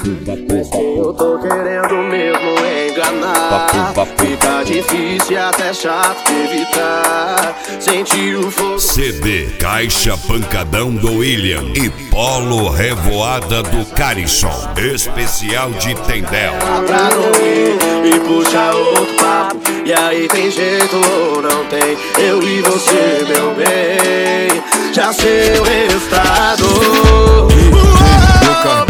Mas quem eu tô querendo mesmo enganar. Fica difícil e até chato de evitar. Sentir o fogo. CD Caixa Pancadão do William e Polo Revoada do Carisson. Especial de Tendel. Pra não ir e puxar outro papo. E aí tem jeito ou não tem? Eu e você, meu bem, já sei o resultado.